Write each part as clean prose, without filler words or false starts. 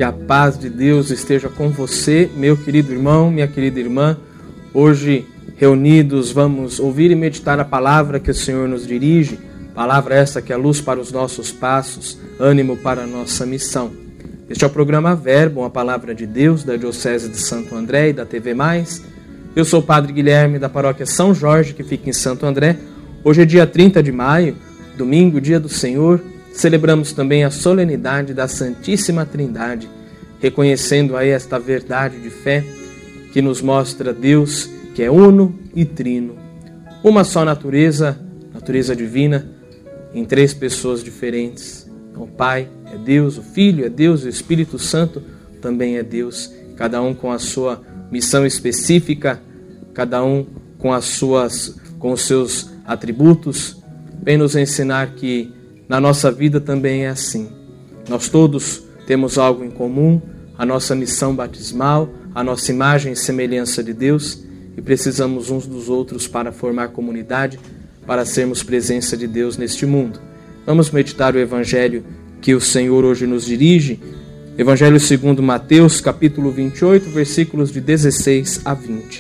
Que a paz de Deus esteja com você, meu querido irmão, minha querida irmã. Hoje, reunidos, vamos ouvir e meditar a palavra que o Senhor nos dirige, palavra essa que é luz para os nossos passos, ânimo para a nossa missão. Este é o programa Verbo, a palavra de Deus, da Diocese de Santo André e da TV+. Eu sou o Padre Guilherme, da paróquia São Jorge, que fica em Santo André. Hoje é dia 30 de maio, domingo, dia do Senhor. Celebramos também a solenidade da Santíssima Trindade, reconhecendo aí esta verdade de fé que nos mostra Deus, que é uno e trino. Uma só natureza, natureza divina, em três pessoas diferentes. O Pai é Deus, o Filho é Deus, o Espírito Santo também é Deus. Cada um com a sua missão específica, cada um com os seus atributos. Vem nos ensinar que na nossa vida também é assim. Nós todos temos algo em comum, a nossa missão batismal, a nossa imagem e semelhança de Deus, e precisamos uns dos outros para formar comunidade, para sermos presença de Deus neste mundo. Vamos meditar o Evangelho que o Senhor hoje nos dirige. Evangelho segundo Mateus, capítulo 28, versículos de 16 a 20.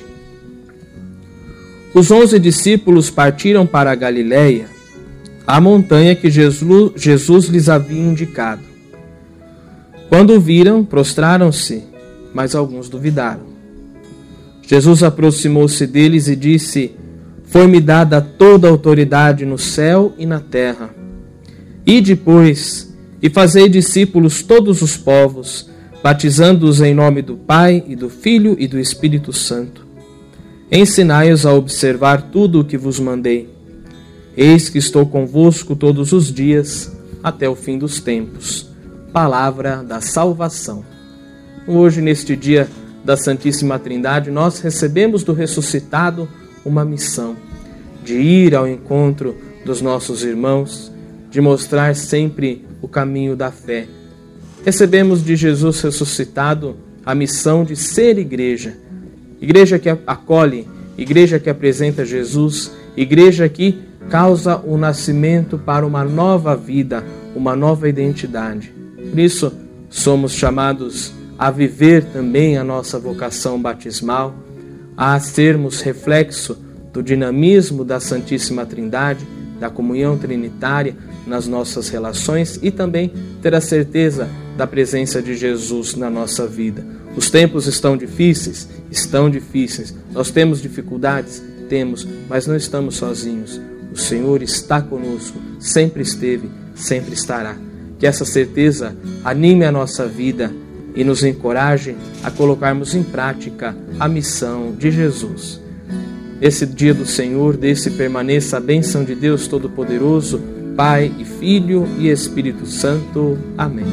Os 11 discípulos partiram para a Galiléia, a montanha que Jesus lhes havia indicado. Quando o viram, prostraram-se, mas alguns duvidaram. Jesus aproximou-se deles e disse: Foi-me dada toda a autoridade no céu e na terra. Ide, pois, e fazei discípulos todos os povos, batizando-os em nome do Pai e do Filho e do Espírito Santo. Ensinai-os a observar tudo o que vos mandei. Eis que estou convosco todos os dias, até o fim dos tempos. Palavra da salvação. Hoje, neste dia da Santíssima Trindade, nós recebemos do ressuscitado uma missão de ir ao encontro dos nossos irmãos, de mostrar sempre o caminho da fé. Recebemos de Jesus ressuscitado a missão de ser igreja. Igreja que acolhe, igreja que apresenta Jesus, igreja que causa o nascimento para uma nova vida, uma nova identidade. Por isso, somos chamados a viver também a nossa vocação batismal, a sermos reflexo do dinamismo da Santíssima Trindade, da comunhão trinitária nas nossas relações e também ter a certeza da presença de Jesus na nossa vida. Os tempos estão difíceis? Estão difíceis. Nós temos dificuldades? Temos, mas não estamos sozinhos. O Senhor está conosco, sempre esteve, sempre estará. Que essa certeza anime a nossa vida e nos encoraje a colocarmos em prática a missão de Jesus. Esse dia do Senhor, desse permaneça a bênção de Deus Todo-Poderoso, Pai e Filho e Espírito Santo. Amém.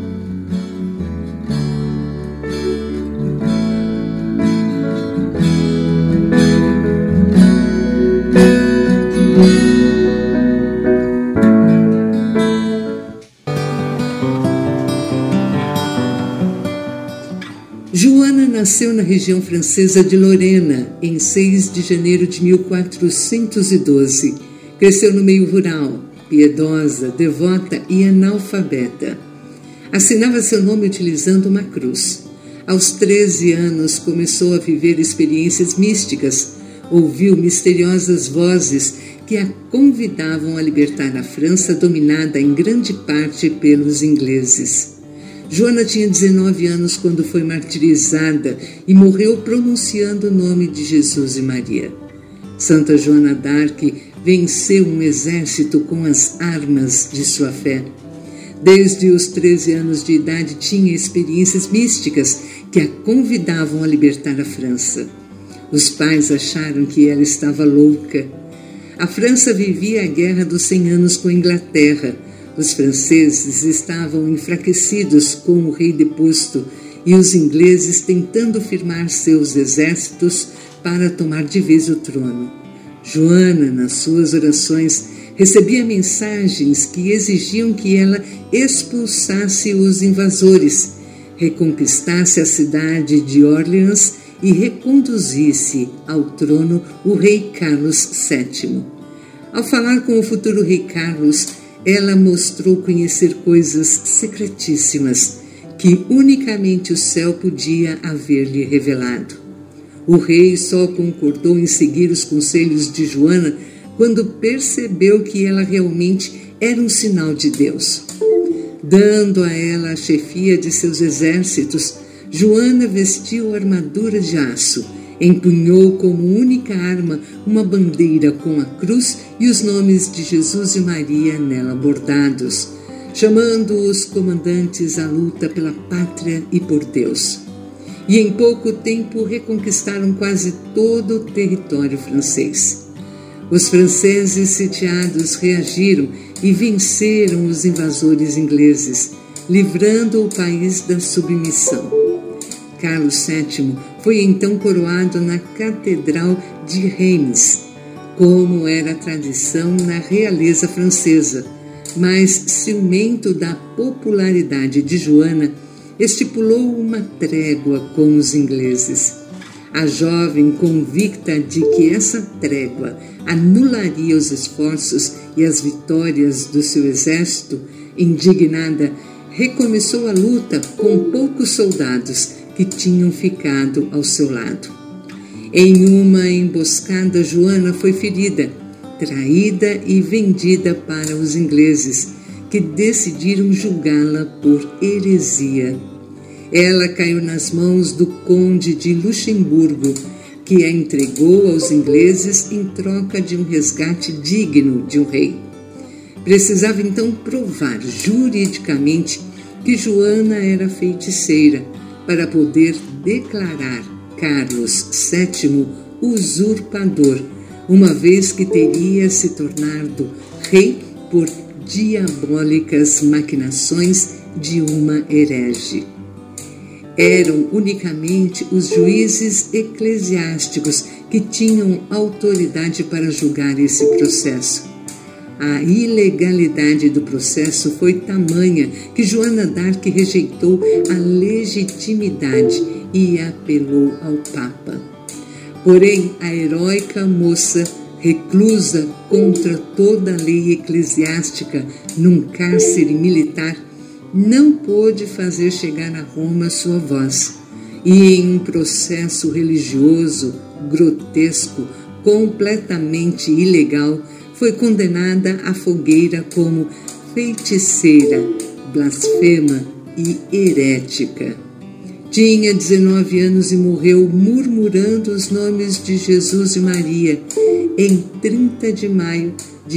Joana nasceu na região francesa de Lorena, em 6 de janeiro de 1412. Cresceu no meio rural, piedosa, devota e analfabeta. Assinava seu nome utilizando uma cruz. Aos 13 anos começou a viver experiências místicas. Ouviu misteriosas vozes que a convidavam a libertar a França, dominada em grande parte pelos ingleses. Joana tinha 19 anos quando foi martirizada e morreu pronunciando o nome de Jesus e Maria. Santa Joana d'Arc venceu um exército com as armas de sua fé. Desde os 13 anos de idade tinha experiências místicas que a convidavam a libertar a França. Os pais acharam que ela estava louca. A França vivia a Guerra dos 100 Anos com a Inglaterra. Os franceses estavam enfraquecidos com o rei deposto e os ingleses tentando firmar seus exércitos para tomar de vez o trono. Joana, nas suas orações, recebia mensagens que exigiam que ela expulsasse os invasores, reconquistasse a cidade de Orleans e reconduzisse ao trono o rei Carlos VII. Ao falar com o futuro rei Carlos, ela mostrou conhecer coisas secretíssimas que unicamente o céu podia haver-lhe revelado. O rei só concordou em seguir os conselhos de Joana quando percebeu que ela realmente era um sinal de Deus. Dando a ela a chefia de seus exércitos, Joana vestiu armadura de aço, empunhou como única arma uma bandeira com a cruz e os nomes de Jesus e Maria nela bordados, chamando os comandantes à luta pela pátria e por Deus. E em pouco tempo reconquistaram quase todo o território francês. Os franceses sitiados reagiram e venceram os invasores ingleses, livrando o país da submissão. Carlos VII foi então coroado na Catedral de Reims, como era a tradição na realeza francesa, mas, ciumento da popularidade de Joana, estipulou uma trégua com os ingleses. A jovem, convicta de que essa trégua anularia os esforços e as vitórias do seu exército, indignada, recomeçou a luta com poucos soldados que tinham ficado ao seu lado. Em uma emboscada, Joana foi ferida, traída e vendida para os ingleses, que decidiram julgá-la por heresia. Ela caiu nas mãos do conde de Luxemburgo, que a entregou aos ingleses em troca de um resgate digno de um rei. Precisava então provar juridicamente que Joana era feiticeira para poder declarar Carlos VII usurpador, uma vez que teria se tornado rei por diabólicas maquinações de uma herege. Eram unicamente os juízes eclesiásticos que tinham autoridade para julgar esse processo. A ilegalidade do processo foi tamanha que Joana d'Arc rejeitou a legitimidade e apelou ao Papa. Porém, a heróica moça, reclusa contra toda a lei eclesiástica num cárcere militar, não pôde fazer chegar a Roma sua voz, e em um processo religioso, grotesco, completamente ilegal, foi condenada à fogueira como feiticeira, blasfema e herética. Tinha 19 anos e morreu murmurando os nomes de Jesus e Maria em 30 de maio de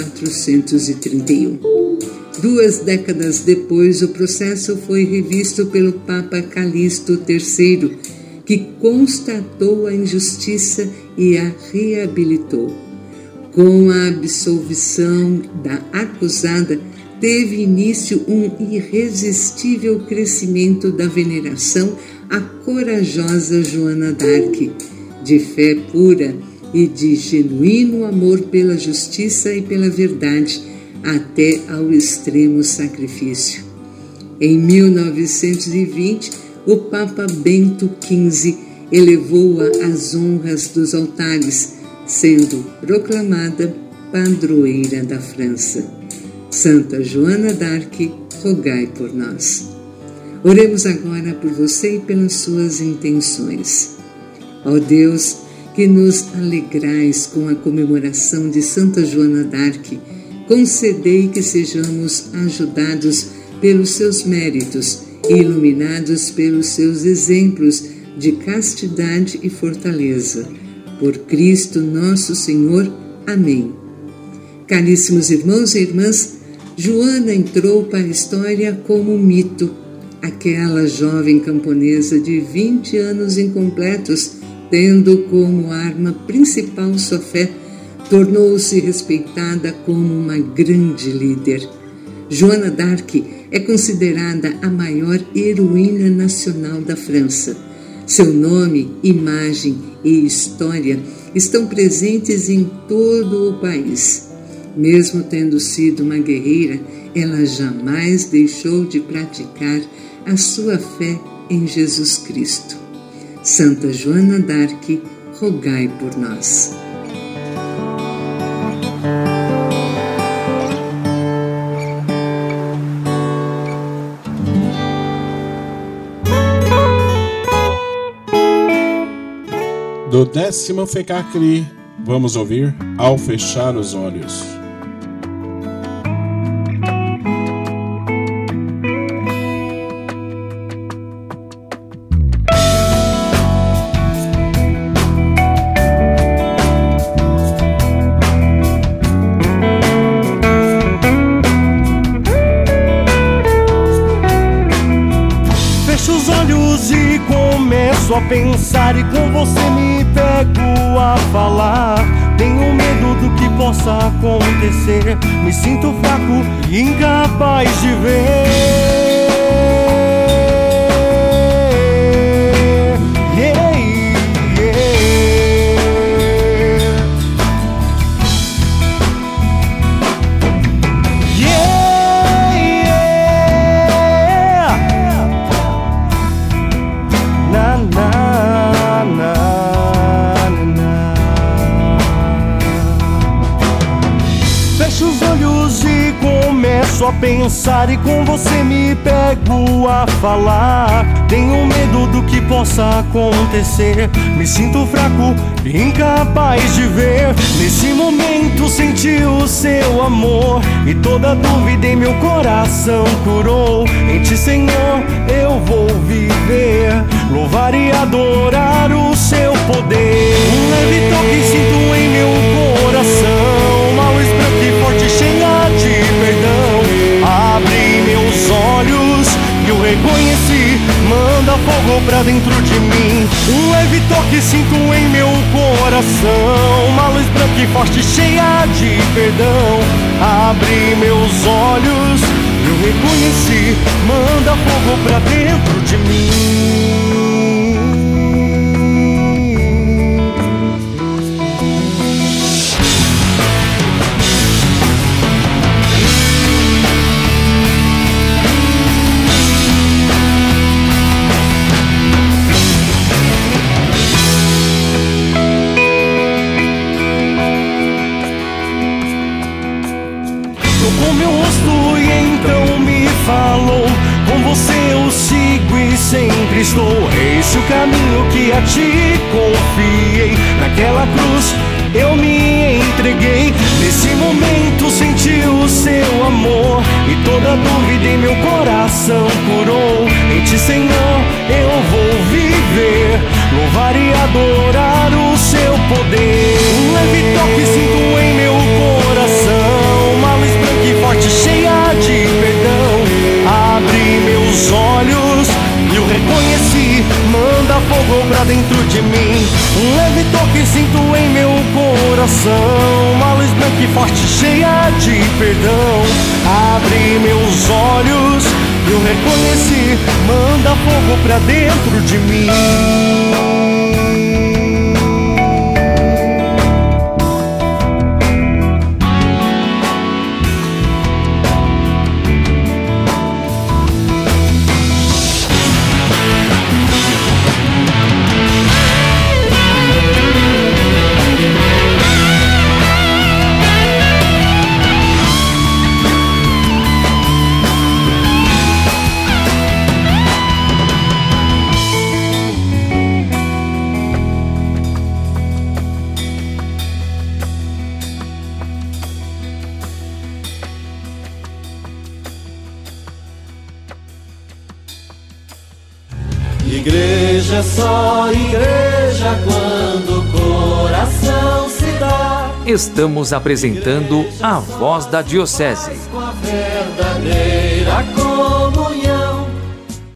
1431. 2 décadas depois, o processo foi revisto pelo Papa Calixto III, que constatou a injustiça e a reabilitou. Com a absolvição da acusada, teve início um irresistível crescimento da veneração à corajosa Joana d'Arc, de fé pura e de genuíno amor pela justiça e pela verdade, até ao extremo sacrifício. Em 1920, o Papa Bento XV elevou-a às honras dos altares, sendo proclamada padroeira da França. Santa Joana d'Arc, rogai por nós. Oremos agora por você e pelas suas intenções. Ó Deus, que nos alegrais com a comemoração de Santa Joana d'Arc, concedei que sejamos ajudados pelos seus méritos e iluminados pelos seus exemplos de castidade e fortaleza. Por Cristo nosso Senhor. Amém. Caríssimos irmãos e irmãs, Joana entrou para a história como um mito. Aquela jovem camponesa de 20 anos incompletos, tendo como arma principal sua fé, tornou-se respeitada como uma grande líder. Joana d'Arc é considerada a maior heroína nacional da França. Seu nome, imagem e história estão presentes em todo o país. Mesmo tendo sido uma guerreira, ela jamais deixou de praticar a sua fé em Jesus Cristo. Santa Joana d'Arc, rogai por nós. Do 10º FECACRI, vamos ouvir Ao Fechar os Olhos. A pensar e com você me pego a falar. Tenho medo do que possa acontecer. Me sinto fraco e incapaz de ver. Yeah, yeah. Começo a pensar e com você me pego a falar. Tenho medo do que possa acontecer. Me sinto fraco e incapaz de ver. Nesse momento senti o seu amor e toda dúvida em meu coração curou. Em ti, Senhor, eu vou viver, louvar e adorar o seu poder. Um leve toque sinto em meu coração, uma luz branca e forte cheia de perdão. Abre meus olhos e eu reconheci, manda fogo pra dentro de mim. Um leve toque sinto em meu coração, uma luz branca e forte cheia de perdão. Abre meus olhos e eu reconheci, manda fogo pra dentro de mim. Falou, com você eu sigo e sempre estou. Esse o caminho que a ti confiei. Naquela cruz eu me entreguei. Nesse momento senti o seu amor e toda dúvida em meu coração curou. Em ti, Senhor, eu vou viver, louvar e adorar o seu poder. Um leve toque sinto em meu coração, uma luz branca e forte cheia de perdão. Abre meus olhos e eu reconheci, manda fogo pra dentro de mim. Um leve toque sinto em meu coração, uma luz branca e forte cheia de perdão. Abre meus olhos e eu reconheci, manda fogo pra dentro de mim. Igreja é só igreja quando o coração se dá. Estamos apresentando a Voz da Diocese. Com a verdadeira